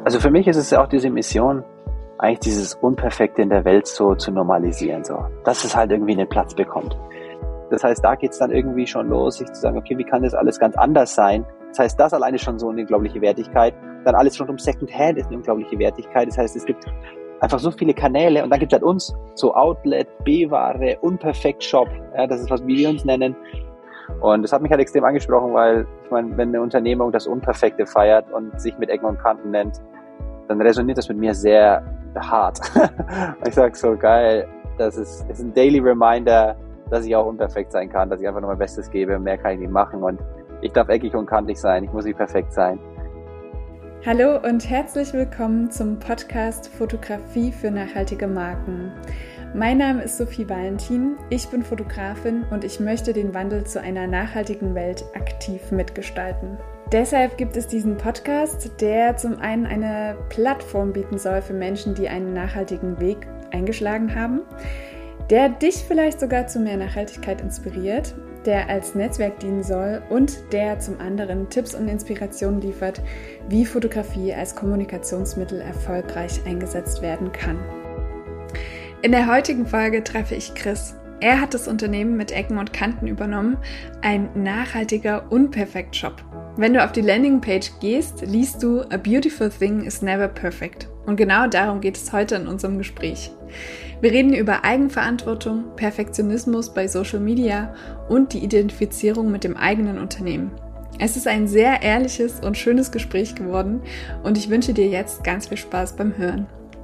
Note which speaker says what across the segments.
Speaker 1: Also für mich ist es ja auch diese Mission, eigentlich dieses Unperfekte in der Welt so zu normalisieren, so, dass es halt irgendwie einen Platz bekommt. Das heißt, da geht's dann irgendwie schon los, sich zu sagen, okay, wie kann das alles ganz anders sein? Das heißt, das alleine schon so eine unglaubliche Wertigkeit. Dann alles rund um Secondhand ist eine unglaubliche Wertigkeit. Das heißt, es gibt einfach so viele Kanäle und dann gibt es halt uns, so Outlet, B-Ware, Unperfekt-Shop, ja, das ist was, wie wir uns nennen. Und das hat mich halt extrem angesprochen, weil, ich meine, wenn eine Unternehmung das Unperfekte feiert und sich mit Ecken und Kanten nennt, dann resoniert das mit mir sehr hart. Ich sag so, geil, das ist ein Daily Reminder, dass ich auch unperfekt sein kann, dass ich einfach nur mein Bestes gebe, mehr kann ich nicht machen und ich darf eckig und kantig sein, ich muss nicht perfekt sein.
Speaker 2: Hallo und herzlich willkommen zum Podcast Fotografie für nachhaltige Marken. Mein Name ist Sophie Valentin, ich bin Fotografin und ich möchte den Wandel zu einer nachhaltigen Welt aktiv mitgestalten. Deshalb gibt es diesen Podcast, der zum einen eine Plattform bieten soll für Menschen, die einen nachhaltigen Weg eingeschlagen haben, der dich vielleicht sogar zu mehr Nachhaltigkeit inspiriert, der als Netzwerk dienen soll und der zum anderen Tipps und Inspirationen liefert, wie Fotografie als Kommunikationsmittel erfolgreich eingesetzt werden kann. In der heutigen Folge treffe ich Chris. Er hat das Unternehmen mit Ecken und Kanten übernommen, ein nachhaltiger Unperfekt-Shop. Wenn du auf die Landingpage gehst, liest du A beautiful thing is never perfect. Und genau darum geht es heute in unserem Gespräch. Wir reden über Eigenverantwortung, Perfektionismus bei Social Media und die Identifizierung mit dem eigenen Unternehmen. Es ist ein sehr ehrliches und schönes Gespräch geworden und ich wünsche dir jetzt ganz viel Spaß beim Hören.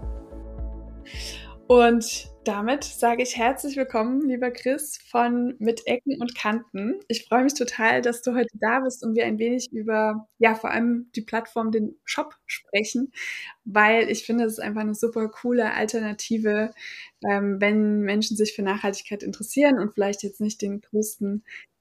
Speaker 2: Und damit sage ich herzlich willkommen, lieber Chris von Mit Ecken und Kanten. Ich freue mich total, dass du heute da bist und wir ein wenig über, vor allem die Plattform, den Shop sprechen, weil ich finde, es ist einfach eine super coole Alternative, wenn Menschen sich für Nachhaltigkeit interessieren und vielleicht jetzt nicht den größten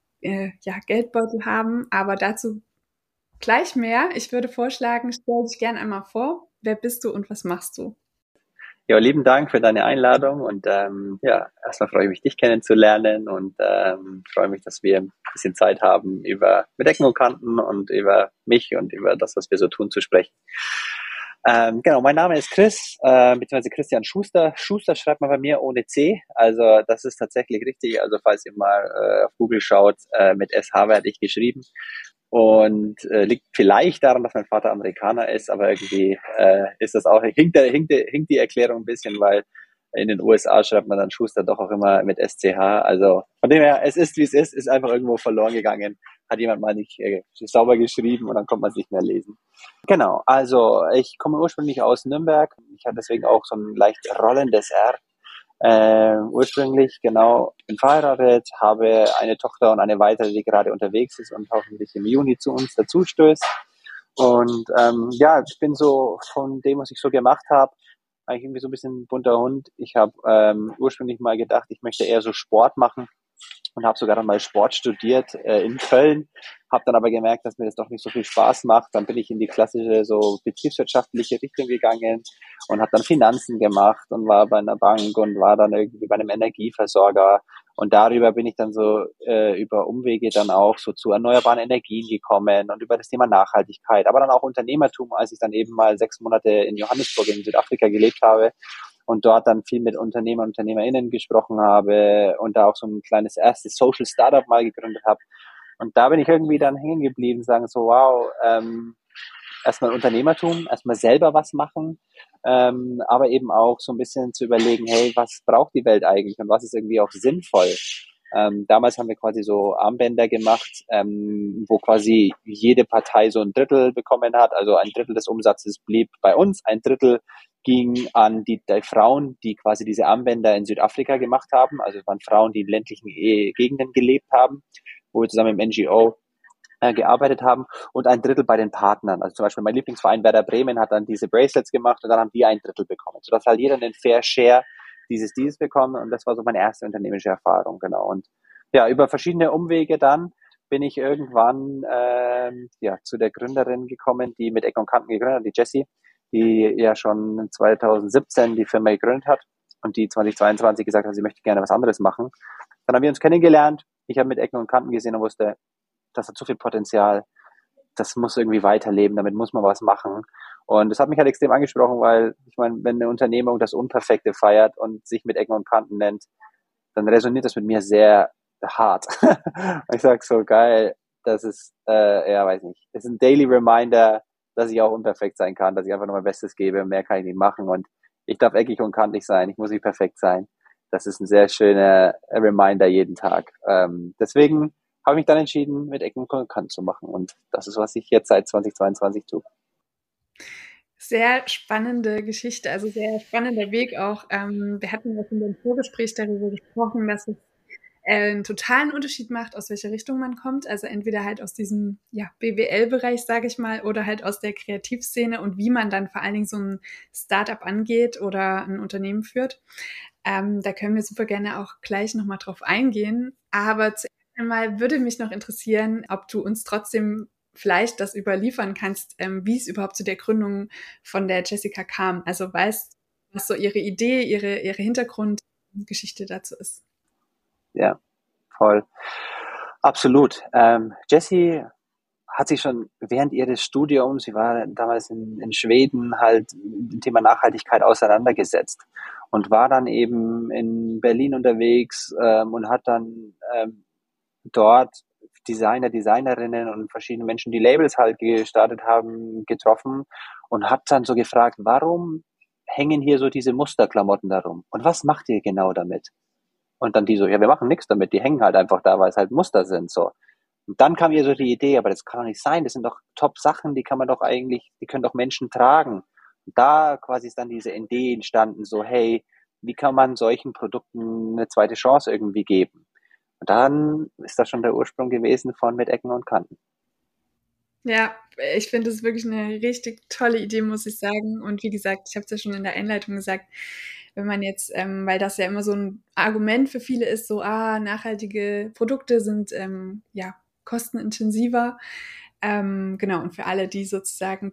Speaker 2: Geldbeutel haben, aber dazu gleich mehr. Ich würde vorschlagen, stell dich gerne einmal vor. Wer bist du und was machst du?
Speaker 1: Ja, lieben Dank für deine Einladung und erstmal freue ich mich, dich kennenzulernen und freue mich, dass wir ein bisschen Zeit haben, über mit Ecken und Kanten und über mich und über das, was wir so tun, zu sprechen. Genau, mein Name ist Chris, beziehungsweise Christian Schuster. Schuster schreibt man bei mir ohne C, also das ist tatsächlich richtig. Also falls ihr mal auf Google schaut, mit SH werde ich geschrieben. Und liegt vielleicht daran, dass mein Vater Amerikaner ist, aber irgendwie ist das auch, hinkt die Erklärung ein bisschen, weil in den USA schreibt man dann Schuster doch auch immer mit SCH. Also von dem her, es ist wie es ist einfach irgendwo verloren gegangen. Hat jemand mal nicht sauber geschrieben und dann konnte man es nicht mehr lesen. Genau, also ich komme ursprünglich aus Nürnberg. Ich habe deswegen auch so ein leicht rollendes R. Ursprünglich, genau, bin verheiratet, habe eine Tochter und eine weitere, die gerade unterwegs ist und hoffentlich im Juni zu uns dazu stößt. Und ich bin so von dem, was ich so gemacht habe, eigentlich irgendwie so ein bisschen ein bunter Hund. Ich habe ursprünglich mal gedacht, ich möchte eher so Sport machen und habe sogar dann mal Sport studiert in Köln, habe dann aber gemerkt, dass mir das doch nicht so viel Spaß macht. Dann bin ich in die klassische so betriebswirtschaftliche Richtung gegangen und habe dann Finanzen gemacht und war bei einer Bank und war dann irgendwie bei einem Energieversorger und darüber bin ich dann so über Umwege dann auch so zu erneuerbaren Energien gekommen und über das Thema Nachhaltigkeit, aber dann auch Unternehmertum, als ich dann eben mal 6 Monate in Johannesburg in Südafrika gelebt habe und dort dann viel mit Unternehmern und UnternehmerInnen gesprochen habe und da auch so ein kleines erstes Social Startup mal gegründet habe. Und da bin ich irgendwie dann hängen geblieben, sagen so, wow, erstmal Unternehmertum, erstmal selber was machen, aber eben auch so ein bisschen zu überlegen, hey, was braucht die Welt eigentlich und was ist irgendwie auch sinnvoll? Damals haben wir quasi so Armbänder gemacht, wo quasi jede Partei so ein Drittel bekommen hat, also ein Drittel des Umsatzes blieb bei uns, ein Drittel ging an die Frauen, die quasi diese Armbänder in Südafrika gemacht haben. Also es waren Frauen, die in ländlichen Gegenden gelebt haben, wo wir zusammen im NGO gearbeitet haben und ein Drittel bei den Partnern. Also zum Beispiel mein Lieblingsverein Werder Bremen hat dann diese Bracelets gemacht und dann haben die ein Drittel bekommen, sodass halt jeder einen Fair Share dieses bekommen und das war so meine erste unternehmerische Erfahrung, genau. Und ja, über verschiedene Umwege dann bin ich irgendwann zu der Gründerin gekommen, die mit Ecken und Kanten gegründet hat, die Jessie, die ja schon 2017 die Firma gegründet hat und die 2022 gesagt hat, sie möchte gerne was anderes machen. Dann haben wir uns kennengelernt. Ich habe mit Ecken und Kanten gesehen und wusste, das hat so viel Potenzial, das muss irgendwie weiterleben, damit muss man was machen. Und das hat mich halt extrem angesprochen, weil ich meine, wenn eine Unternehmung das Unperfekte feiert und sich mit Ecken und Kanten nennt, dann resoniert das mit mir sehr hart. Ich sag so, geil, das ist, ja, weiß nicht, das ist ein Daily Reminder, dass ich auch unperfekt sein kann, dass ich einfach nur mein Bestes gebe, mehr kann ich nicht machen und ich darf eckig und kantig sein, ich muss nicht perfekt sein. Das ist ein sehr schöner Reminder jeden Tag. Deswegen habe ich mich dann entschieden, mit Ecken und Kanten zu machen und das ist, was ich jetzt seit 2022 tue.
Speaker 2: Sehr spannende Geschichte, also sehr spannender Weg auch. Wir hatten jetzt in dem Vorgespräch darüber gesprochen, dass es einen totalen Unterschied macht, aus welcher Richtung man kommt. Also entweder halt aus diesem BWL-Bereich, sage ich mal, oder halt aus der Kreativszene und wie man dann vor allen Dingen so ein Startup angeht oder ein Unternehmen führt. Da können wir super gerne auch gleich nochmal drauf eingehen. Aber zuerst einmal würde mich noch interessieren, ob du uns trotzdem vielleicht das überliefern kannst, wie es überhaupt zu der Gründung von der Jessica kam. Also weißt, was so ihre Idee, ihre Hintergrundgeschichte dazu ist.
Speaker 1: Ja, voll. Absolut. Jessie hat sich schon während ihres Studiums, sie war damals in Schweden, halt mit dem Thema Nachhaltigkeit auseinandergesetzt und war dann eben in Berlin unterwegs und hat dann dort Designer, Designerinnen und verschiedene Menschen, die Labels halt gestartet haben, getroffen und hat dann so gefragt, warum hängen hier so diese Musterklamotten darum? Und was macht ihr genau damit? Und dann die so, ja, wir machen nichts damit, die hängen halt einfach da, weil es halt Muster sind, so. Und dann kam ihr so die Idee, aber das kann doch nicht sein, das sind doch Top-Sachen, die kann man doch eigentlich, die können doch Menschen tragen. Und da quasi ist dann diese Idee entstanden, so, hey, wie kann man solchen Produkten eine zweite Chance irgendwie geben? Und dann ist das schon der Ursprung gewesen von Mit Ecken und Kanten.
Speaker 2: Ja, ich finde das wirklich eine richtig tolle Idee, muss ich sagen. Und wie gesagt, ich habe es ja schon in der Einleitung gesagt, wenn man jetzt, weil das ja immer so ein Argument für viele ist, so, nachhaltige Produkte sind kostenintensiver. Genau, und für alle, die sozusagen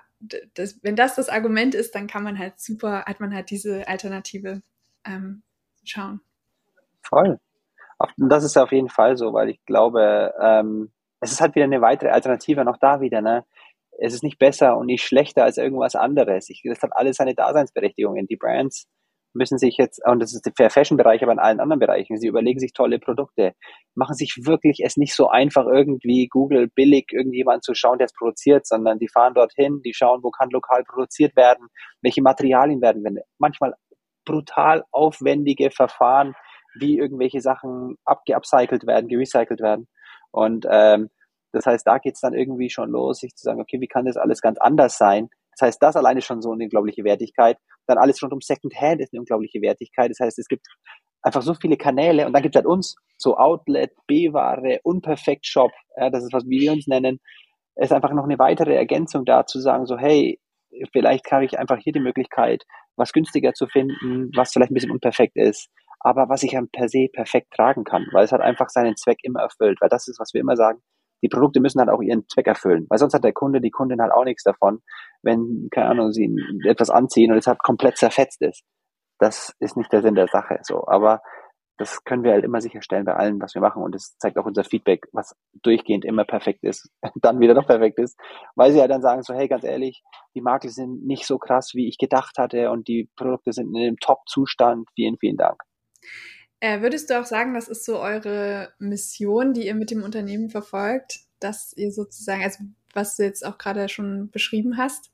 Speaker 2: wenn das Argument ist, dann kann man halt hat man halt diese Alternative schauen.
Speaker 1: Voll. Und das ist ja auf jeden Fall so, weil ich glaube, es ist halt wieder eine weitere Alternative, noch da wieder, ne? Es ist nicht besser und nicht schlechter als irgendwas anderes. Das hat alles seine Daseinsberechtigung. Die Brands müssen sich jetzt, und das ist der Fashion-Bereich, aber in allen anderen Bereichen, sie überlegen sich tolle Produkte, machen sich wirklich es nicht so einfach, irgendwie Google billig irgendjemand zu schauen, der es produziert, sondern die fahren dorthin, die schauen, wo kann lokal produziert werden, welche Materialien werden verwendet. Manchmal brutal aufwendige Verfahren, wie irgendwelche Sachen geupcycelt werden, gerecycelt werden. Und das heißt, da geht's dann irgendwie schon los, sich zu sagen, okay, wie kann das alles ganz anders sein? Das heißt, das alleine schon so eine unglaubliche Wertigkeit. Dann alles rund um Secondhand ist eine unglaubliche Wertigkeit. Das heißt, es gibt einfach so viele Kanäle und dann gibt es halt uns, so Outlet, B-Ware, Unperfekt-Shop, ja, das ist, was wir uns nennen. Es ist einfach noch eine weitere Ergänzung da, zu sagen, so, hey, vielleicht habe ich einfach hier die Möglichkeit, was günstiger zu finden, was vielleicht ein bisschen unperfekt ist, aber was ich ja per se perfekt tragen kann, weil es hat einfach seinen Zweck immer erfüllt, weil das ist, was wir immer sagen, die Produkte müssen halt auch ihren Zweck erfüllen, weil sonst hat der Kunde, die Kundin halt auch nichts davon, wenn, keine Ahnung, sie etwas anziehen und es halt komplett zerfetzt ist. Das ist nicht der Sinn der Sache, so, aber das können wir halt immer sicherstellen bei allem, was wir machen. Und das zeigt auch unser Feedback, was durchgehend immer perfekt ist, dann wieder noch perfekt ist. Weil sie ja dann sagen so, hey, ganz ehrlich, die Makel sind nicht so krass, wie ich gedacht hatte und die Produkte sind in einem Top-Zustand. Vielen, vielen Dank.
Speaker 2: Würdest du auch sagen, das ist so eure Mission, die ihr mit dem Unternehmen verfolgt, dass ihr sozusagen, also was du jetzt auch gerade schon beschrieben hast?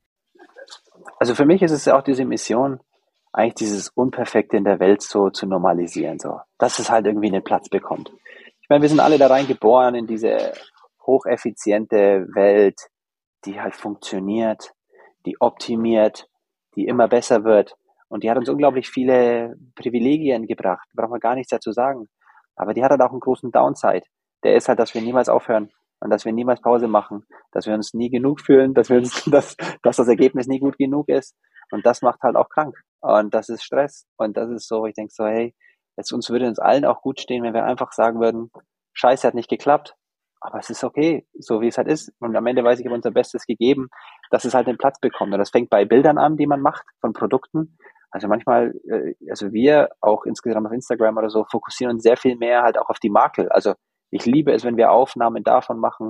Speaker 1: Also für mich ist es ja auch diese Mission, eigentlich dieses Unperfekte in der Welt so zu normalisieren, so, dass es halt irgendwie einen Platz bekommt. Ich meine, wir sind alle da rein geboren in diese hocheffiziente Welt, die halt funktioniert, die optimiert, die immer besser wird. Und die hat uns unglaublich viele Privilegien gebracht. Brauchen wir gar nichts dazu sagen. Aber die hat halt auch einen großen Downside. Der ist halt, dass wir niemals aufhören und dass wir niemals Pause machen, dass wir uns nie genug fühlen, dass das Ergebnis nie gut genug ist. Und das macht halt auch krank. Und das ist Stress. Und das ist so, ich denke so, hey, uns würde uns allen auch gut stehen, wenn wir einfach sagen würden, Scheiße, hat nicht geklappt. Aber es ist okay, so wie es halt ist. Und am Ende weiß ich, ich habe unser Bestes gegeben, dass es halt den Platz bekommt. Und das fängt bei Bildern an, die man macht, von Produkten. Also manchmal, also wir auch insgesamt auf Instagram oder so, fokussieren uns sehr viel mehr halt auch auf die Makel. Also ich liebe es, wenn wir Aufnahmen davon machen,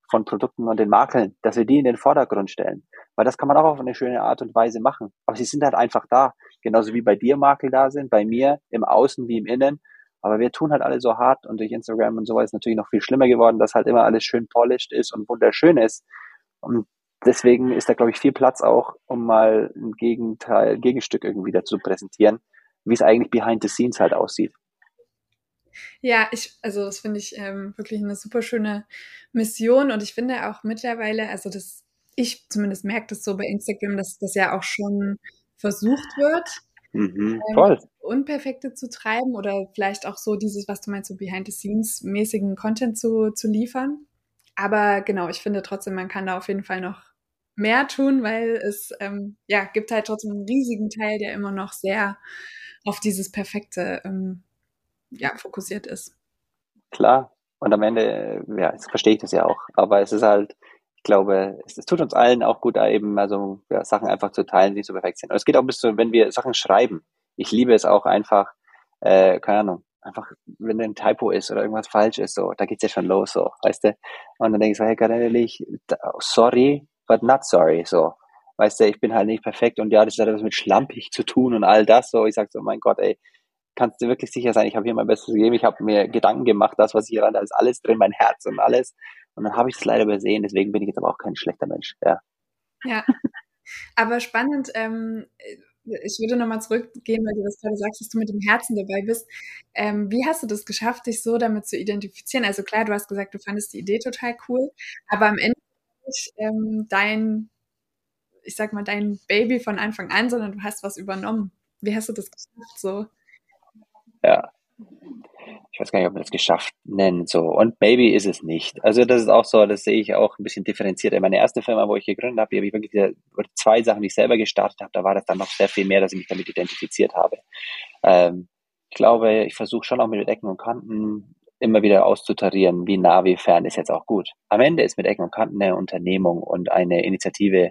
Speaker 1: von Produkten und den Makeln, dass wir die in den Vordergrund stellen. Weil das kann man auch auf eine schöne Art und Weise machen. Aber sie sind halt einfach da. Genauso wie bei dir Makel da sind, bei mir im Außen wie im Innen. Aber wir tun halt alle so hart und durch Instagram und so weiter ist natürlich noch viel schlimmer geworden, dass halt immer alles schön polished ist und wunderschön ist. Und deswegen ist da, glaube ich, viel Platz auch, um mal ein Gegenstück irgendwie dazu präsentieren, wie es eigentlich behind the scenes halt aussieht.
Speaker 2: Ja, also das finde ich wirklich eine super schöne Mission und ich finde auch mittlerweile, also ich zumindest merke das so bei Instagram, dass das ja auch schon versucht wird,
Speaker 1: Voll.
Speaker 2: Unperfekte zu treiben oder vielleicht auch so dieses, was du meinst, so Behind-the-Scenes-mäßigen Content zu liefern. Aber genau, ich finde trotzdem, man kann da auf jeden Fall noch mehr tun, weil es gibt halt trotzdem einen riesigen Teil, der immer noch sehr auf dieses Perfekte fokussiert ist.
Speaker 1: Klar. Und am Ende, ja, jetzt verstehe ich das ja auch. Aber es ist halt, ich glaube, es tut uns allen auch gut, da eben also ja, Sachen einfach zu teilen, die so perfekt sind. Und es geht auch bis zu, wenn wir Sachen schreiben. Ich liebe es auch einfach, keine Ahnung, einfach, wenn ein Typo ist oder irgendwas falsch ist, so, da geht's ja schon los, so, weißt du? Und dann denke ich so, hey, ganz ehrlich, sorry, but not sorry, so. Weißt du, ich bin halt nicht perfekt und ja, das hat etwas mit schlampig zu tun und all das, so. Ich sag so, mein Gott, ey, kannst du wirklich sicher sein, ich habe hier mein Bestes gegeben, ich habe mir Gedanken gemacht, das, was ich hier rein, da ist alles drin, mein Herz und alles. Und dann habe ich das leider übersehen, deswegen bin ich jetzt aber auch kein schlechter Mensch. Ja,
Speaker 2: Ja, aber spannend, ich würde nochmal zurückgehen, weil du das gerade sagst, dass du mit dem Herzen dabei bist. Wie hast du das geschafft, dich so damit zu identifizieren? Also klar, du hast gesagt, du fandest die Idee total cool, aber am Ende nicht ich sag mal, dein Baby von Anfang an, sondern du hast was übernommen. Wie hast du das geschafft so?
Speaker 1: ja. Ich weiß gar nicht, ob man das geschafft nennt, so. Und Baby ist es nicht. Also das ist auch so, das sehe ich auch ein bisschen differenzierter. Meine erste Firma, wo ich gegründet habe, die habe ich wirklich, oder zwei Sachen, die ich selber gestartet habe, da war das dann noch sehr viel mehr, dass ich mich damit identifiziert habe. Ich glaube, ich versuche schon auch mit Ecken und Kanten immer wieder auszutarieren, wie nah, wie fern ist jetzt auch gut. Am Ende ist mit Ecken und Kanten eine Unternehmung und eine Initiative,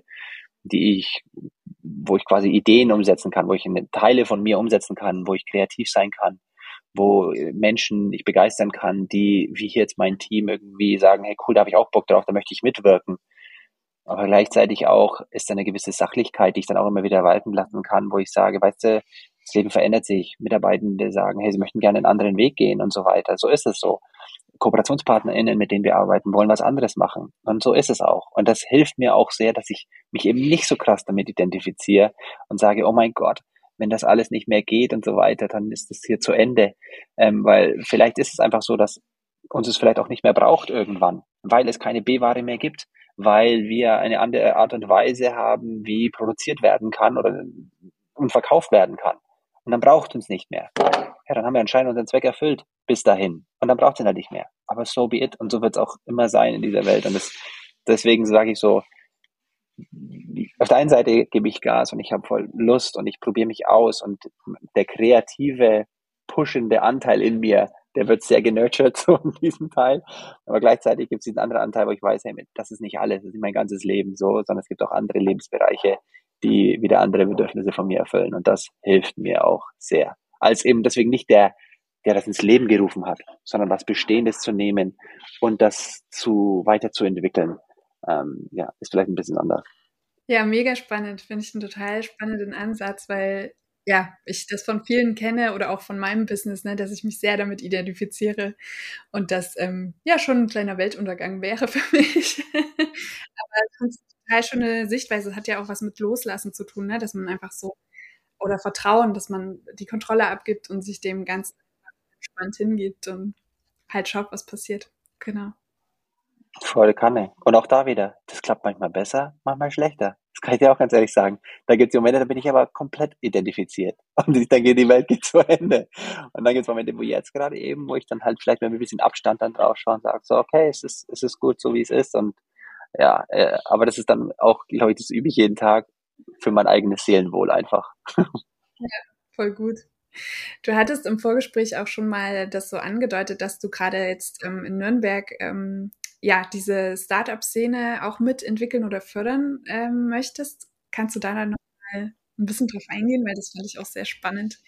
Speaker 1: wo ich quasi Ideen umsetzen kann, wo ich Teile von mir umsetzen kann, wo ich kreativ sein kann, wo Menschen ich begeistern kann, die, wie hier jetzt mein Team, irgendwie sagen, hey cool, da habe ich auch Bock drauf, da möchte ich mitwirken. Aber gleichzeitig auch ist da eine gewisse Sachlichkeit, die ich dann auch immer wieder walten lassen kann, wo ich sage, weißt du, das Leben verändert sich. Mitarbeitende sagen, hey, sie möchten gerne einen anderen Weg gehen und so weiter. So ist es so. KooperationspartnerInnen, mit denen wir arbeiten, wollen was anderes machen. Und so ist es auch. Und das hilft mir auch sehr, dass ich mich eben nicht so krass damit identifiziere und sage, oh mein Gott, wenn das alles nicht mehr geht und so weiter, dann ist es hier zu Ende. Weil vielleicht ist es einfach so, dass uns es vielleicht auch nicht mehr braucht irgendwann, weil es keine B-Ware mehr gibt, weil wir eine andere Art und Weise haben, wie produziert werden kann oder und verkauft werden kann. Und dann braucht uns nicht mehr. Ja, dann haben wir anscheinend unseren Zweck erfüllt bis dahin. Und dann braucht es ihn halt nicht mehr. Aber so be it. Und so wird es auch immer sein in dieser Welt. Und deswegen sage ich so, auf der einen Seite gebe ich Gas und ich habe voll Lust und ich probiere mich aus und der kreative, pushende Anteil in mir, der wird sehr genurtured so in diesem Teil. Aber gleichzeitig gibt es diesen anderen Anteil, wo ich weiß, hey, das ist nicht alles, das ist nicht mein ganzes Leben so, sondern es gibt auch andere Lebensbereiche, die wieder andere Bedürfnisse von mir erfüllen. Und das hilft mir auch sehr. Als eben deswegen nicht der das ins Leben gerufen hat, sondern was Bestehendes zu nehmen und das weiterzuentwickeln. Ja, ist vielleicht ein bisschen anders.
Speaker 2: Ja, mega spannend. Finde ich einen total spannenden Ansatz, weil ja, ich das von vielen kenne oder auch von meinem Business, ne, dass ich mich sehr damit identifiziere und das ja schon ein kleiner Weltuntergang wäre für mich. Aber ich finde es total schöne Sichtweise. Es hat ja auch was mit Loslassen zu tun, ne, dass man einfach so oder Vertrauen, dass man die Kontrolle abgibt und sich dem Ganzen entspannt hingibt und halt schaut, was passiert. Genau.
Speaker 1: Volle Kanne. Und auch da wieder, das klappt manchmal besser, manchmal schlechter. Das kann ich dir auch ganz ehrlich sagen. Da gibt es Momente, da bin ich aber komplett identifiziert. Und ich denke, die Welt geht zu Ende. Und dann gibt es Momente, wo jetzt gerade eben, wo ich dann halt vielleicht mit ein bisschen Abstand dann drauf schaue und sage, so, okay, es ist gut, so wie es ist. Und ja, aber das ist dann auch, glaube ich, das übe ich jeden Tag für mein eigenes Seelenwohl einfach.
Speaker 2: Ja, voll gut. Du hattest im Vorgespräch auch schon mal das so angedeutet, dass du gerade jetzt in Nürnberg ja diese Startup-Szene auch mitentwickeln oder fördern möchtest. Kannst du da dann noch mal ein bisschen drauf eingehen, weil das fand ich auch sehr spannend.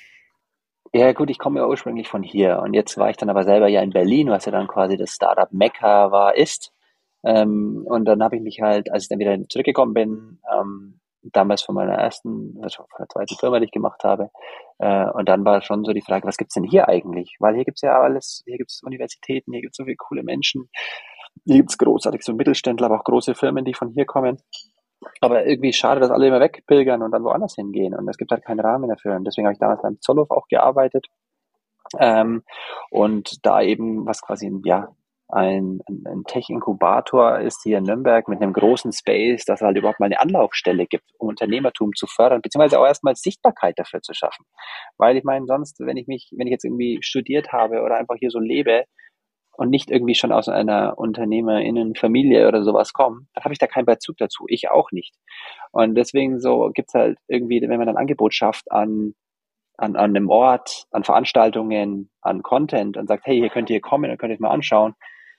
Speaker 1: Ja gut, ich komme ja ursprünglich von hier und jetzt war ich dann aber selber ja in Berlin, was ja dann quasi das Startup Mekka ist. Und dann habe ich mich halt, als ich dann wieder zurückgekommen bin, damals von meiner also von der zweiten Firma, die ich gemacht habe, und dann war schon so die Frage, was gibt's denn hier eigentlich? Weil hier gibt's ja alles, hier gibt's Universitäten, hier gibt's so viele coole Menschen, hier gibt's großartig so Mittelständler, aber auch große Firmen, die von hier kommen. Aber irgendwie schade, dass alle immer wegpilgern und dann woanders hingehen. Und es gibt halt keinen Rahmen dafür. Und deswegen habe ich damals beim Zollhof auch gearbeitet. Ähm, und da eben, was quasi ja, ein Tech-Inkubator ist hier in Nürnberg mit einem großen Space, dass es halt überhaupt mal eine Anlaufstelle gibt, um Unternehmertum zu fördern, beziehungsweise auch erstmal Sichtbarkeit dafür zu schaffen. Weil ich meine, sonst, wenn ich jetzt irgendwie studiert habe oder einfach hier so lebe, und nicht irgendwie schon aus einer Unternehmerinnenfamilie oder sowas komme, dann habe ich da keinen Bezug dazu. Ich auch nicht. Und deswegen so gibt's halt irgendwie, wenn man ein Angebot schafft an einem Ort, an Veranstaltungen, an Content und sagt, hey, hier könnt ihr kommen und könnt ihr es mal anschauen,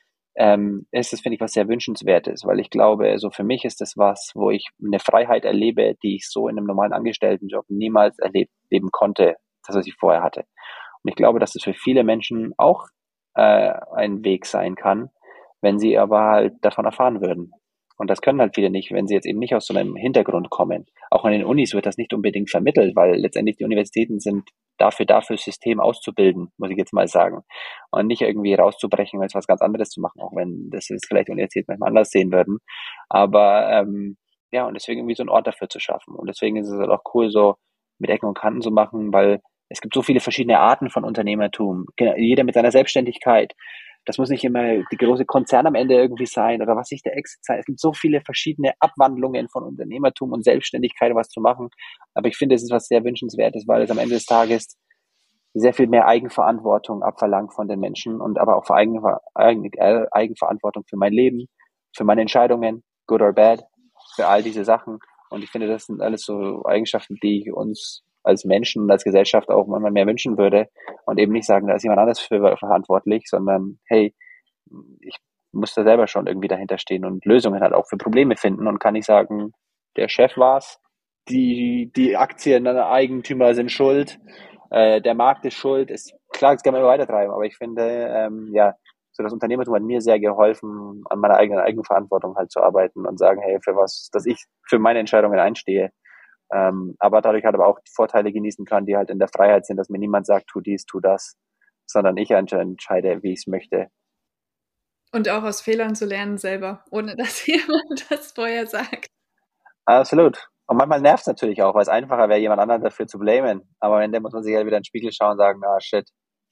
Speaker 1: ist das, finde ich, was sehr wünschenswertes, weil ich glaube, so für mich ist das was, wo ich eine Freiheit erlebe, die ich so in einem normalen Angestelltenjob niemals erleben konnte, das, was ich vorher hatte. Und ich glaube, dass es für viele Menschen auch ein Weg sein kann, wenn sie aber halt davon erfahren würden. Und das können halt viele nicht, wenn sie jetzt eben nicht aus so einem Hintergrund kommen. Auch an den Unis wird das nicht unbedingt vermittelt, weil letztendlich die Universitäten sind dafür da, fürs System auszubilden, muss ich jetzt mal sagen. Und nicht irgendwie rauszubrechen, als was ganz anderes zu machen, auch wenn das jetzt vielleicht Universitäten manchmal anders sehen würden. Aber ja, und deswegen irgendwie so einen Ort dafür zu schaffen. Und deswegen ist es halt auch cool, so mit Ecken und Kanten zu machen, weil es gibt so viele verschiedene Arten von Unternehmertum. Jeder mit seiner Selbstständigkeit. Das muss nicht immer die große Konzern am Ende irgendwie sein oder was sich der Exit sein. Es gibt so viele verschiedene Abwandlungen von Unternehmertum und Selbstständigkeit, was zu machen. Aber ich finde, es ist was sehr Wünschenswertes, weil es am Ende des Tages sehr viel mehr Eigenverantwortung abverlangt von den Menschen und aber auch Eigenverantwortung für mein Leben, für meine Entscheidungen, good or bad, für all diese Sachen. Und ich finde, das sind alles so Eigenschaften, die ich uns als Menschen und als Gesellschaft auch manchmal mehr wünschen würde und eben nicht sagen, da ist jemand anderes für verantwortlich, sondern hey, ich muss da selber schon irgendwie dahinter stehen und Lösungen halt auch für Probleme finden und kann nicht sagen, der Chef war's, die Aktieneigentümer sind schuld, der Markt ist schuld, ist klar, das kann man immer weiter treiben, aber ich finde, ja, so das Unternehmertum hat mir sehr geholfen, an meiner eigenen Eigenverantwortung halt zu arbeiten und sagen, hey, für was, dass ich für meine Entscheidungen einstehe. Aber dadurch halt aber auch die Vorteile genießen kann, die halt in der Freiheit sind, dass mir niemand sagt, tu dies, tu das, sondern ich entscheide, wie ich es möchte.
Speaker 2: Und auch aus Fehlern zu lernen selber, ohne dass jemand das vorher sagt.
Speaker 1: Absolut. Und manchmal nervt es natürlich auch, weil es einfacher wäre, jemand anderen dafür zu blamen. Aber am Ende muss man sich halt wieder in den Spiegel schauen und sagen, ah, shit.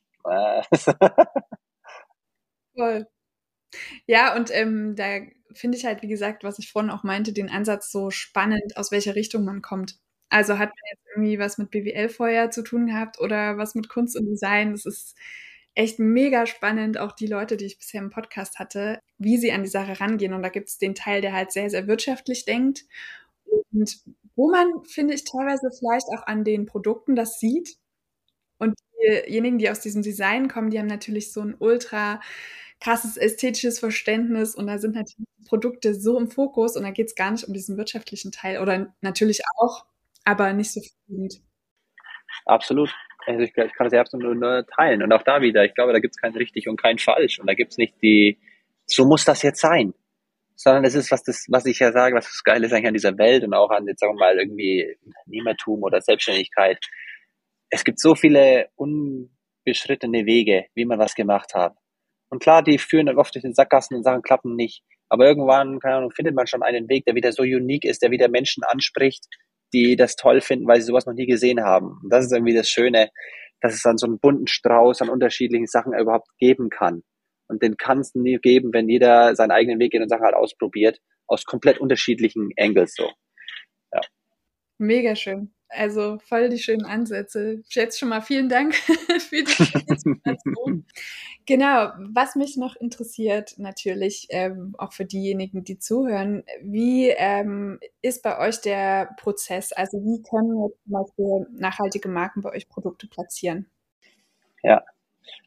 Speaker 2: Voll. Ja, und da finde ich halt, wie gesagt, was ich vorhin auch meinte, den Ansatz so spannend, aus welcher Richtung man kommt. Also hat man jetzt irgendwie was mit BWL vorher zu tun gehabt oder was mit Kunst und Design. Das ist echt mega spannend, auch die Leute, die ich bisher im Podcast hatte, wie sie an die Sache rangehen. Und da gibt es den Teil, der halt sehr, sehr wirtschaftlich denkt und wo man, finde ich, teilweise vielleicht auch an den Produkten das sieht. Und diejenigen, die aus diesem Design kommen, die haben natürlich so ein ultra krasses ästhetisches Verständnis und da sind natürlich Produkte so im Fokus und da geht es gar nicht um diesen wirtschaftlichen Teil oder natürlich auch, aber nicht so viel.
Speaker 1: Absolut. Also ich kann das ja absolut nur teilen. Und auch da wieder, ich glaube, da gibt es kein richtig und kein falsch. Und da gibt es nicht so muss das jetzt sein. Sondern es ist was ich ja sage, was das Geile ist eigentlich an dieser Welt und auch an, jetzt sagen wir mal, irgendwie Unternehmertum oder Selbstständigkeit. Es gibt so viele unbeschrittene Wege, wie man was gemacht hat. Und klar, die führen dann oft durch den Sackgassen und Sachen klappen nicht. Aber irgendwann, keine Ahnung, findet man schon einen Weg, der wieder so unique ist, der wieder Menschen anspricht, die das toll finden, weil sie sowas noch nie gesehen haben. Und das ist irgendwie das Schöne, dass es dann so einen bunten Strauß an unterschiedlichen Sachen überhaupt geben kann. Und den kann es nie geben, wenn jeder seinen eigenen Weg geht und Sachen halt ausprobiert, aus komplett unterschiedlichen Angles so. Ja.
Speaker 2: Mega schön. Also voll die schönen Ansätze. Jetzt schon mal vielen Dank für die Inspiration. Genau, was mich noch interessiert, natürlich auch für diejenigen, die zuhören, wie ist bei euch der Prozess? Also wie können jetzt zum Beispiel nachhaltige Marken bei euch Produkte platzieren?
Speaker 1: Ja,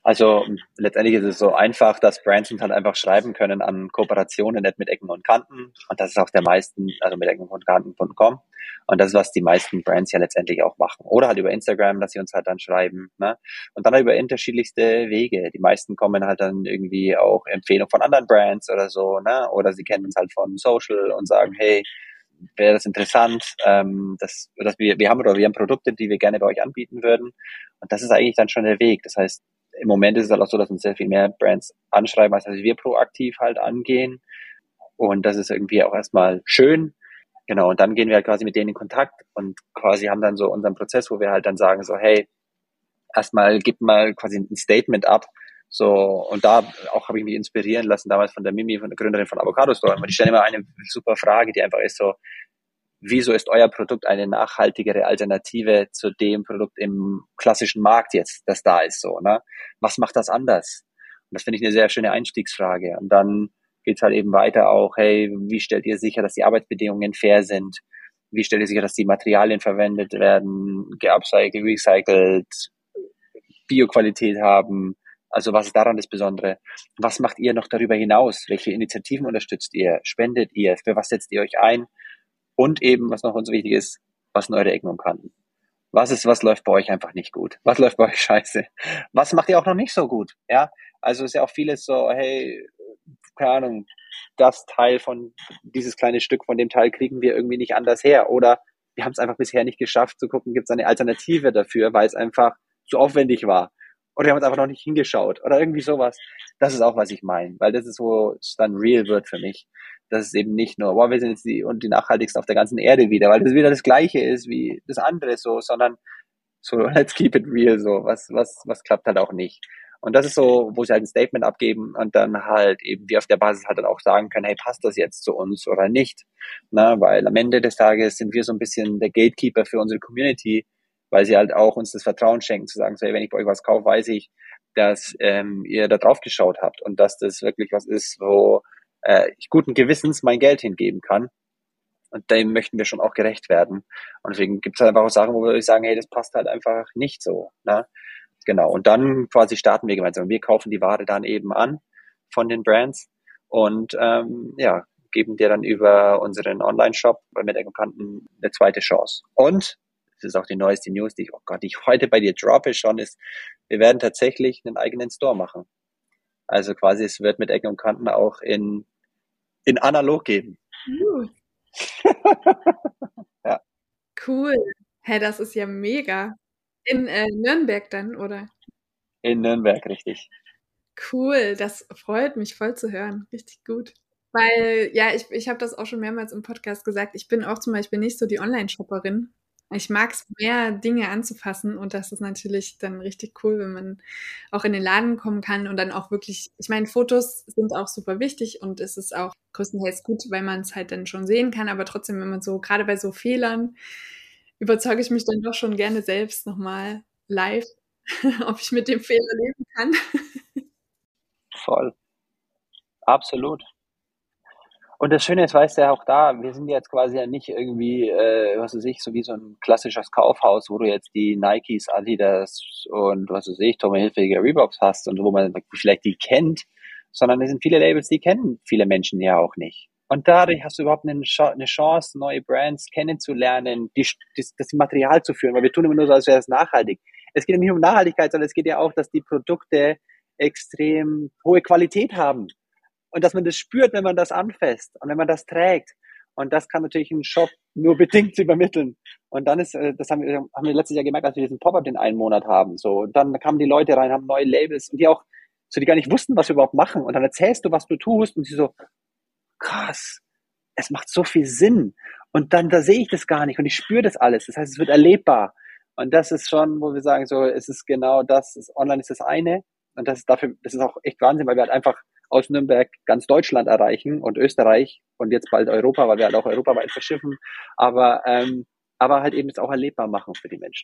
Speaker 1: Also letztendlich ist es so einfach, dass Brands uns halt einfach schreiben können an Kooperationen nicht mit Ecken und Kanten. Und das ist auch der meisten, also mit Ecken und Kanten.com. Und das ist, was die meisten Brands ja letztendlich auch machen. Oder halt über Instagram, dass sie uns halt dann schreiben. Ne? Und dann halt über unterschiedlichste Wege. Die meisten kommen halt dann irgendwie auch Empfehlungen von anderen Brands oder so. Ne? Oder sie kennen uns halt von Social und sagen, hey, wäre das interessant, dass wir haben Produkte, die wir gerne bei euch anbieten würden. Und das ist eigentlich dann schon der Weg. Das heißt, im Moment ist es halt auch so, dass uns sehr viel mehr Brands anschreiben, als dass wir proaktiv halt angehen. Und das ist irgendwie auch erstmal schön. Genau. Und dann gehen wir halt quasi mit denen in Kontakt und quasi haben dann so unseren Prozess, wo wir halt dann sagen so, hey, erstmal gib mal quasi ein Statement ab. So, und da auch habe ich mich inspirieren lassen, damals von der Mimi, von der Gründerin von Avocado Store. Und die stellen immer eine super Frage, die einfach ist so, wieso ist euer Produkt eine nachhaltigere Alternative zu dem Produkt im klassischen Markt jetzt, das da ist, so, ne? Was macht das anders? Und das finde ich eine sehr schöne Einstiegsfrage. Und dann geht's halt eben weiter auch, hey, wie stellt ihr sicher, dass die Arbeitsbedingungen fair sind? Wie stellt ihr sicher, dass die Materialien verwendet werden, geupcycelt, recycelt, Bioqualität haben? Also was ist daran das Besondere? Was macht ihr noch darüber hinaus? Welche Initiativen unterstützt ihr? Spendet ihr? Für was setzt ihr euch ein? Und eben, was noch uns wichtig ist, was sind eure Ecken und Kanten? Was läuft bei euch einfach nicht gut? Was läuft bei euch scheiße? Was macht ihr auch noch nicht so gut? Ja, also ist ja auch vieles so, hey, keine Ahnung, dieses kleine Stück von dem Teil kriegen wir irgendwie nicht anders her. Oder wir haben es einfach bisher nicht geschafft zu gucken, gibt es eine Alternative dafür, weil es einfach zu aufwendig war. Oder wir haben uns einfach noch nicht hingeschaut. Oder irgendwie sowas. Das ist auch, was ich meine. Weil das ist, wo es dann real wird für mich. Dass es eben nicht nur, wow, wir sind jetzt die nachhaltigsten auf der ganzen Erde wieder, weil das wieder das Gleiche ist wie das andere so, sondern so, let's keep it real, so, was klappt halt auch nicht. Und das ist so, wo sie halt ein Statement abgeben und dann halt eben wir auf der Basis halt dann auch sagen können, hey, passt das jetzt zu uns oder nicht? Na, weil am Ende des Tages sind wir so ein bisschen der Gatekeeper für unsere Community, weil sie halt auch uns das Vertrauen schenken, zu sagen, so, hey, wenn ich bei euch was kaufe, weiß ich, dass ihr da drauf geschaut habt und dass das wirklich was ist, wo ich guten Gewissens mein Geld hingeben kann. Und dem möchten wir schon auch gerecht werden. Und deswegen gibt es halt einfach auch Sachen, wo wir sagen, hey, das passt halt einfach nicht so. Ne? Genau. Und dann quasi starten wir gemeinsam. Wir kaufen die Ware dann eben an von den Brands und ja, geben dir dann über unseren Online-Shop mit der Bekannten eine zweite Chance. Und das ist auch die neueste News, die ich heute bei dir droppe schon, ist, wir werden tatsächlich einen eigenen Store machen. Also quasi, es wird mit Ecken und Kanten auch in analog geben. Ja.
Speaker 2: Cool. Hä, das ist ja mega. In Nürnberg dann, oder?
Speaker 1: In Nürnberg, richtig.
Speaker 2: Cool, das freut mich voll zu hören. Richtig gut. Weil, ja, ich habe das auch schon mehrmals im Podcast gesagt. Ich bin auch zum Beispiel nicht so die Online-Shopperin. Ich mag es mehr, Dinge anzufassen und das ist natürlich dann richtig cool, wenn man auch in den Laden kommen kann und dann auch wirklich, ich meine, Fotos sind auch super wichtig und es ist auch größtenteils gut, weil man es halt dann schon sehen kann, aber trotzdem, wenn man so, gerade bei so Fehlern, überzeuge ich mich dann doch schon gerne selbst nochmal live, ob ich mit dem Fehler leben kann.
Speaker 1: Voll. Absolut. Und das Schöne ist, weißt du ja auch da, wir sind jetzt quasi ja nicht irgendwie, was weiß ich, so wie so ein klassisches Kaufhaus, wo du jetzt die Nikes, Adidas und was weiß ich, Tommy Hilfiger, Reeboks hast und wo man vielleicht die kennt, sondern es sind viele Labels, die kennen viele Menschen ja auch nicht. Und dadurch hast du überhaupt eine Chance, neue Brands kennenzulernen, das Material zu führen, weil wir tun immer nur so, als wäre es nachhaltig. Es geht ja nicht um Nachhaltigkeit, sondern es geht ja auch, dass die Produkte extrem hohe Qualität haben und dass man das spürt, wenn man das anfasst und wenn man das trägt. Und das kann natürlich ein Shop nur bedingt übermitteln. Und dann ist, das haben wir letztes Jahr gemerkt, als wir diesen Pop-up den einen Monat haben. So, und dann kamen die Leute rein, haben neue Labels und die auch, so die gar nicht wussten, was wir überhaupt machen. Und dann erzählst du, was du tust und sie so, krass, es macht so viel Sinn. Und dann, da sehe ich das gar nicht und ich spüre das alles. Das heißt, es wird erlebbar. Und das ist schon, wo wir sagen, so, es ist genau das, online ist das eine. Und das ist auch echt Wahnsinn, weil wir halt einfach aus Nürnberg ganz Deutschland erreichen und Österreich und jetzt bald Europa, weil wir halt auch europaweit verschiffen, aber halt eben es auch erlebbar machen für die Menschen.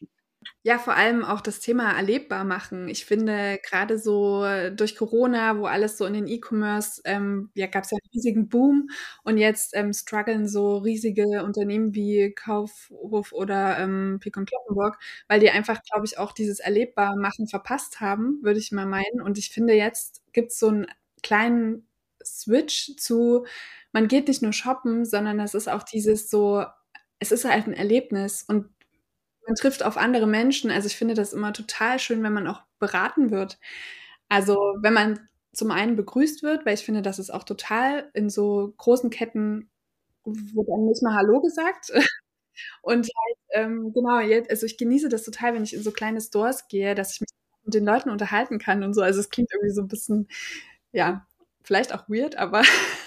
Speaker 2: Ja, vor allem auch das Thema erlebbar machen. Ich finde, gerade so durch Corona, wo alles so in den E-Commerce, ja, gab es ja einen riesigen Boom und jetzt strugglen so riesige Unternehmen wie Kaufhof oder Peek und Cloppenburg, weil die einfach, glaube ich, auch dieses erlebbar machen verpasst haben, würde ich mal meinen. Und ich finde, jetzt gibt es so einen kleinen Switch zu, man geht nicht nur shoppen, sondern es ist auch dieses so, es ist halt ein Erlebnis und man trifft auf andere Menschen. Also ich finde das immer total schön, wenn man auch beraten wird. Also wenn man zum einen begrüßt wird, weil ich finde, das ist auch total in so großen Ketten wird einem nicht mal Hallo gesagt. Und halt, genau, jetzt, also ich genieße das total, wenn ich in so kleine Stores gehe, dass ich mich mit den Leuten unterhalten kann und so. Also es klingt irgendwie so ein bisschen, ja, vielleicht auch weird, aber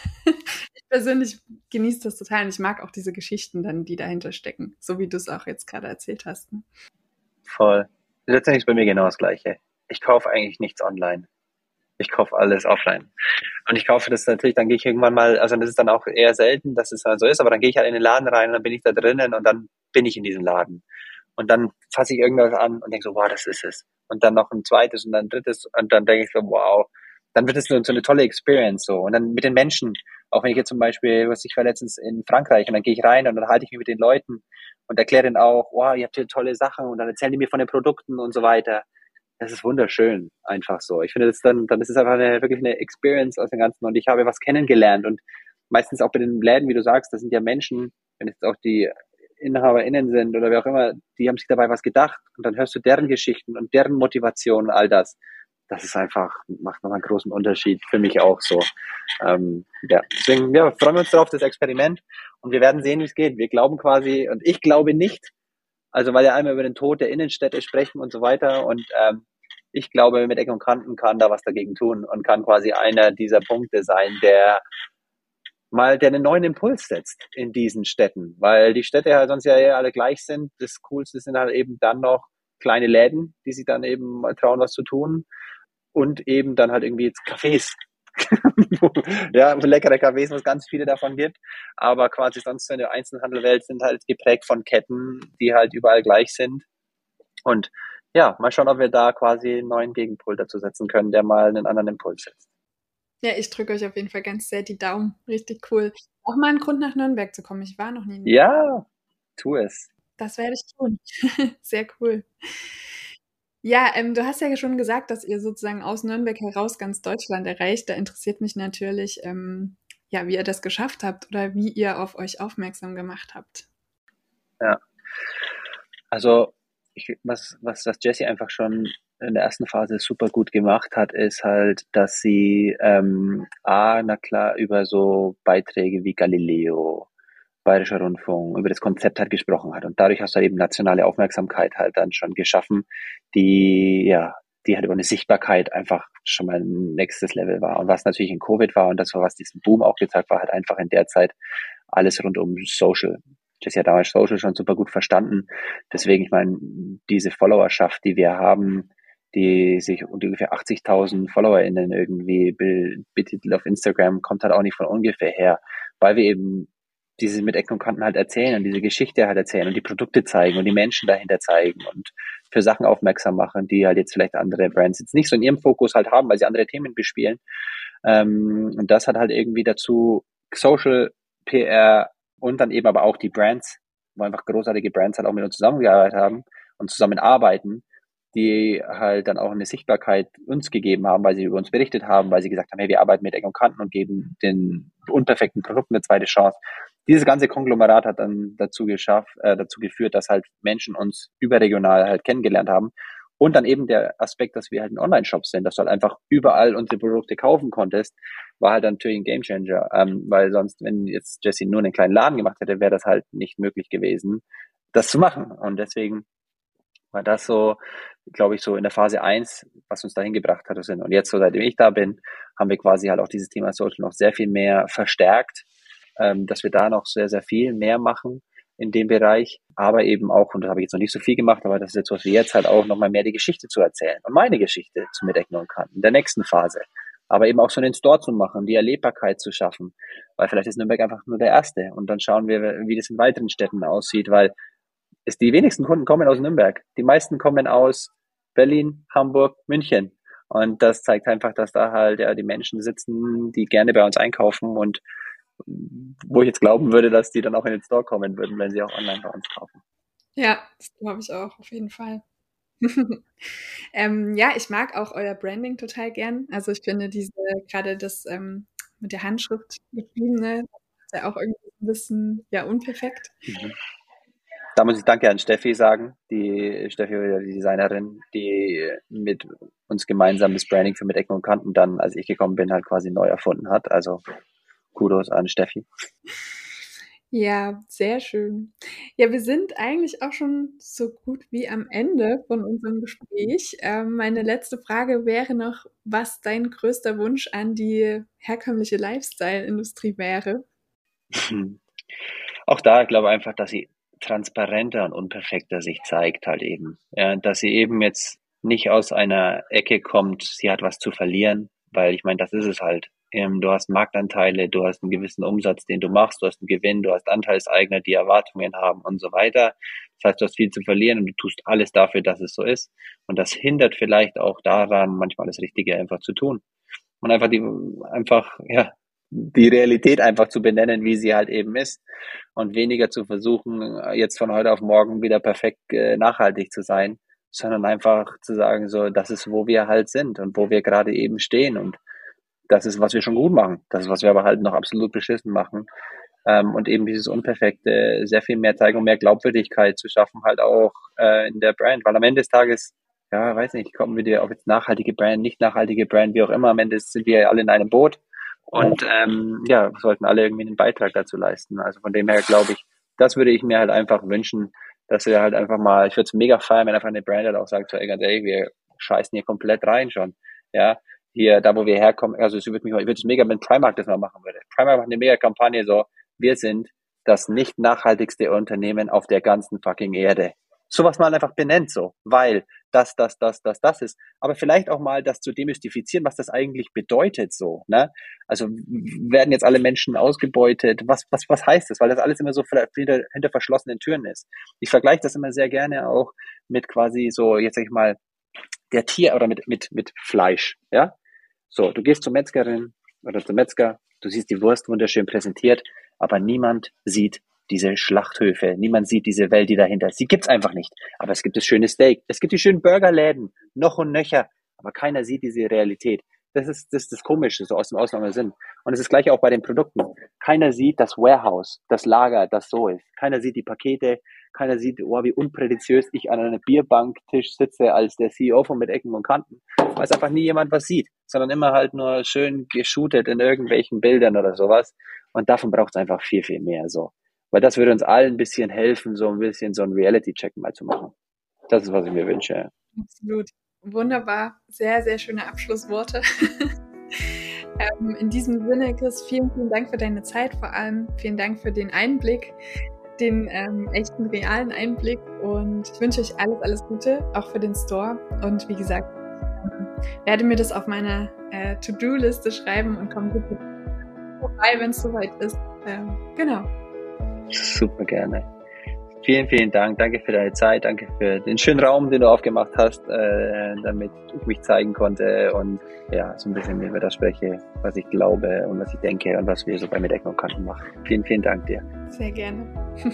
Speaker 2: ich persönlich genieße das total und ich mag auch diese Geschichten dann, die dahinter stecken, so wie du es auch jetzt gerade erzählt hast. Ne?
Speaker 1: Voll. Letztendlich ist bei mir genau das Gleiche. Ich kaufe eigentlich nichts online. Ich kaufe alles offline. Und ich kaufe das natürlich, dann gehe ich irgendwann mal, also das ist dann auch eher selten, dass es halt so ist, aber dann gehe ich halt in den Laden rein und dann bin ich da drinnen und dann bin ich in diesem Laden. Und dann fasse ich irgendwas an und denke so, wow, das ist es. Und dann noch ein zweites und dann ein drittes und dann denke ich so, wow. Dann wird es so eine tolle Experience so. Und dann mit den Menschen, auch wenn ich jetzt zum Beispiel, was ich war letztens in Frankreich und dann gehe ich rein und dann halte ich mich mit den Leuten und erkläre denen auch, wow, ihr habt hier tolle Sachen und dann erzählen die mir von den Produkten und so weiter. Das ist wunderschön, einfach so. Ich finde das dann ist es einfach wirklich eine Experience aus dem Ganzen und ich habe was kennengelernt und meistens auch bei den Läden, wie du sagst, das sind ja Menschen, wenn es auch die InhaberInnen sind oder wer auch immer, die haben sich dabei was gedacht und dann hörst du deren Geschichten und deren Motivation und all das. Das ist einfach, macht nochmal einen großen Unterschied für mich auch so. Ja, deswegen, ja, freuen wir uns darauf, das Experiment und wir werden sehen, wie es geht. Wir glauben quasi, und ich glaube nicht, also weil ja einmal über den Tod der Innenstädte sprechen und so weiter und ich glaube, mit Ecken und Kanten kann da was dagegen tun und kann quasi einer dieser Punkte sein, der einen neuen Impuls setzt in diesen Städten, weil die Städte halt sonst ja alle gleich sind. Das Coolste sind halt eben dann noch kleine Läden, die sich dann eben mal trauen, was zu tun und eben dann halt irgendwie jetzt Cafés. Ja, leckere Cafés, wo es ganz viele davon gibt, aber quasi sonst in der Einzelhandelwelt sind halt geprägt von Ketten, die halt überall gleich sind und ja, mal schauen, ob wir da quasi einen neuen Gegenpol dazu setzen können, der mal einen anderen Impuls setzt.
Speaker 2: Ja, ich drücke euch auf jeden Fall ganz sehr die Daumen. Richtig cool. Auch mal ein Grund nach Nürnberg zu kommen. Ich war noch nie in Nürnberg.
Speaker 1: Ja, tu es.
Speaker 2: Das werde ich tun. Sehr cool. Ja, du hast ja schon gesagt, dass ihr sozusagen aus Nürnberg heraus ganz Deutschland erreicht. Da interessiert mich natürlich, ja, wie ihr das geschafft habt oder wie ihr auf euch aufmerksam gemacht habt.
Speaker 1: Ja, also was Jessie einfach schon in der ersten Phase super gut gemacht hat, ist halt, dass sie na klar über so Beiträge wie Galileo, Bayerischer Rundfunk, über das Konzept halt gesprochen hat. Und dadurch hast du halt eben nationale Aufmerksamkeit halt dann schon geschaffen, die halt über eine Sichtbarkeit einfach schon mal ein nächstes Level war. Und was natürlich in Covid war und das war, was diesen Boom auch gezeigt war, halt einfach in der Zeit alles rund um Social. Jessie hat damals Social schon super gut verstanden. Deswegen, ich meine, diese Followerschaft, die wir haben, die sich ungefähr 80.000 FollowerInnen irgendwie betitelt auf Instagram, kommt halt auch nicht von ungefähr her, weil wir eben diese mit Ecken und Kanten halt erzählen und diese Geschichte halt erzählen und die Produkte zeigen und die Menschen dahinter zeigen und für Sachen aufmerksam machen, die halt jetzt vielleicht andere Brands jetzt nicht so in ihrem Fokus halt haben, weil sie andere Themen bespielen. Und das hat halt irgendwie dazu Social, PR und dann eben aber auch die Brands, wo einfach großartige Brands halt auch mit uns zusammengearbeitet haben und zusammenarbeiten, die halt dann auch eine Sichtbarkeit uns gegeben haben, weil sie über uns berichtet haben, weil sie gesagt haben, hey, wir arbeiten mit Ecken und Kanten und geben den unperfekten Produkten eine zweite Chance. Dieses ganze Konglomerat hat dann dazu geführt, dass halt Menschen uns überregional halt kennengelernt haben. Und dann eben der Aspekt, dass wir halt ein Online-Shop sind, dass du halt einfach überall unsere Produkte kaufen konntest, war halt dann natürlich ein Gamechanger. Weil sonst, wenn jetzt Jessie nur einen kleinen Laden gemacht hätte, wäre das halt nicht möglich gewesen, das zu machen. Und deswegen war das so, glaube ich, so in der Phase 1, was uns dahin gebracht hat. Und jetzt, so seitdem ich da bin, haben wir quasi halt auch dieses Thema Social noch sehr viel mehr verstärkt, dass wir da noch sehr, sehr viel mehr machen in dem Bereich, aber eben auch, und das habe ich jetzt noch nicht so viel gemacht, aber das ist jetzt, was wir jetzt halt auch nochmal mehr die Geschichte zu erzählen und meine Geschichte zu mit Ecken und Kanten, in der nächsten Phase. Aber eben auch so einen Store zu machen, die Erlebbarkeit zu schaffen, weil vielleicht ist Nürnberg einfach nur der erste und dann schauen wir, wie das in weiteren Städten aussieht, weil die wenigsten Kunden kommen aus Nürnberg. Die meisten kommen aus Berlin, Hamburg, München. Und das zeigt einfach, dass da halt die Menschen sitzen, die gerne bei uns einkaufen und wo ich jetzt glauben würde, dass die dann auch in den Store kommen würden, wenn sie auch online bei uns kaufen.
Speaker 2: Ja, das glaube ich auch, auf jeden Fall. Ja, ich mag auch euer Branding total gern. Also ich finde gerade das mit der Handschrift geschriebene, ist ja auch irgendwie ein bisschen unperfekt.
Speaker 1: Da muss ich Danke an Steffi sagen, die Designerin, die mit uns gemeinsam das Branding für Mit Ecken und Kanten dann, als ich gekommen bin, halt quasi neu erfunden hat. Also Kudos an Steffi.
Speaker 2: Ja, sehr schön. Ja, wir sind eigentlich auch schon so gut wie am Ende von unserem Gespräch. Meine letzte Frage wäre noch, was dein größter Wunsch an die herkömmliche Lifestyle-Industrie wäre?
Speaker 1: Auch da, ich glaube einfach, dass sie transparenter und unperfekter sich zeigt halt eben. Ja, dass sie eben jetzt nicht aus einer Ecke kommt, sie hat was zu verlieren, weil ich meine, das ist es halt. Du hast Marktanteile, du hast einen gewissen Umsatz, den du machst, du hast einen Gewinn, du hast Anteilseigner, die Erwartungen haben und so weiter. Das heißt, du hast viel zu verlieren und du tust alles dafür, dass es so ist. Und das hindert vielleicht auch daran, manchmal das Richtige einfach zu tun. Und einfach die Realität einfach zu benennen, wie sie halt eben ist. Und weniger zu versuchen, jetzt von heute auf morgen wieder perfekt nachhaltig zu sein, sondern einfach zu sagen, so, das ist, wo wir halt sind und wo wir gerade eben stehen. Und das ist, was wir schon gut machen. Das ist, was wir aber halt noch absolut beschissen machen. Und eben dieses Unperfekte sehr viel mehr zeigen und mehr Glaubwürdigkeit zu schaffen, halt auch in der Brand. Weil am Ende des Tages, ja, weiß nicht, kommen wir dir, ob jetzt nachhaltige Brand, nicht nachhaltige Brand, wie auch immer, am Ende sind wir ja alle in einem Boot und sollten alle irgendwie einen Beitrag dazu leisten. Also von dem her glaube ich, das würde ich mir halt einfach wünschen, dass wir halt einfach mal, ich würde es mega feiern, wenn einfach eine Brand halt auch sagt, so, ey, ganz ehrlich, wir scheißen hier komplett rein schon, ja. Hier, da wo wir herkommen, also ich würde es mega, wenn Primark das mal machen würde. Primark macht eine mega Kampagne so, wir sind das nicht nachhaltigste Unternehmen auf der ganzen fucking Erde. Sowas mal einfach benennt so, weil das ist. Aber vielleicht auch mal das zu demystifizieren, was das eigentlich bedeutet so, ne? Also werden jetzt alle Menschen ausgebeutet? Was heißt das? Weil das alles immer so hinter verschlossenen Türen ist. Ich vergleiche das immer sehr gerne auch mit quasi so, jetzt sag ich mal, der Tier oder mit Fleisch, ja? So, du gehst zur Metzgerin oder zum Metzger, du siehst die Wurst wunderschön präsentiert, aber niemand sieht diese Schlachthöfe, niemand sieht diese Welt, die dahinter ist. Sie gibt's einfach nicht. Aber es gibt das schöne Steak, es gibt die schönen Burgerläden, noch und nöcher, aber keiner sieht diese Realität. Das ist das Komische, so aus dem Ausland Sinn. Und es ist gleich auch bei den Produkten. Keiner sieht das Warehouse, das Lager, das so ist. Keiner sieht die Pakete, keiner sieht, oh, wie unprätentiös ich an einem Bierbanktisch sitze als der CEO von Mit Ecken und Kanten. Weil es einfach nie jemand was sieht, sondern immer halt nur schön geshootet in irgendwelchen Bildern oder sowas. Und davon braucht es einfach viel, viel mehr so. Weil das würde uns allen ein bisschen helfen, so ein bisschen so einen Reality-Check mal zu machen. Das ist, was ich mir wünsche.
Speaker 2: Absolut. Wunderbar. Sehr, sehr schöne Abschlussworte. In diesem Sinne, Chris, vielen, vielen Dank für deine Zeit vor allem. Vielen Dank für den Einblick, den echten, realen Einblick. Und ich wünsche euch alles Gute, auch für den Store. Und wie gesagt, werde mir das auf meiner To-Do-Liste schreiben und komme bitte vorbei, wenn es soweit ist. Genau.
Speaker 1: Super gerne. Vielen, vielen Dank. Danke für deine Zeit. Danke für den schönen Raum, den du aufgemacht hast, damit ich mich zeigen konnte und ja, so ein bisschen über das spreche, was ich glaube und was ich denke und was wir so bei Mit Ecken und Kanten machen. Vielen, vielen Dank dir.
Speaker 2: Sehr gerne.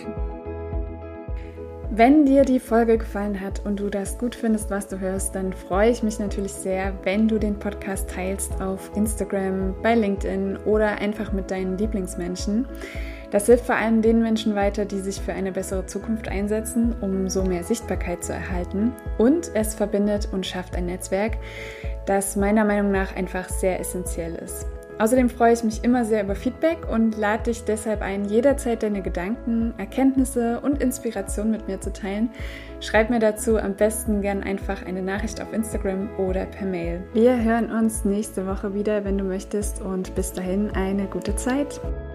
Speaker 2: Wenn dir die Folge gefallen hat und du das gut findest, was du hörst, dann freue ich mich natürlich sehr, wenn du den Podcast teilst auf Instagram, bei LinkedIn oder einfach mit deinen Lieblingsmenschen. Das hilft vor allem den Menschen weiter, die sich für eine bessere Zukunft einsetzen, um so mehr Sichtbarkeit zu erhalten. Und es verbindet und schafft ein Netzwerk, das meiner Meinung nach einfach sehr essentiell ist. Außerdem freue ich mich immer sehr über Feedback und lade dich deshalb ein, jederzeit deine Gedanken, Erkenntnisse und Inspiration mit mir zu teilen. Schreib mir dazu am besten gern einfach eine Nachricht auf Instagram oder per Mail. Wir hören uns nächste Woche wieder, wenn du möchtest, und bis dahin eine gute Zeit.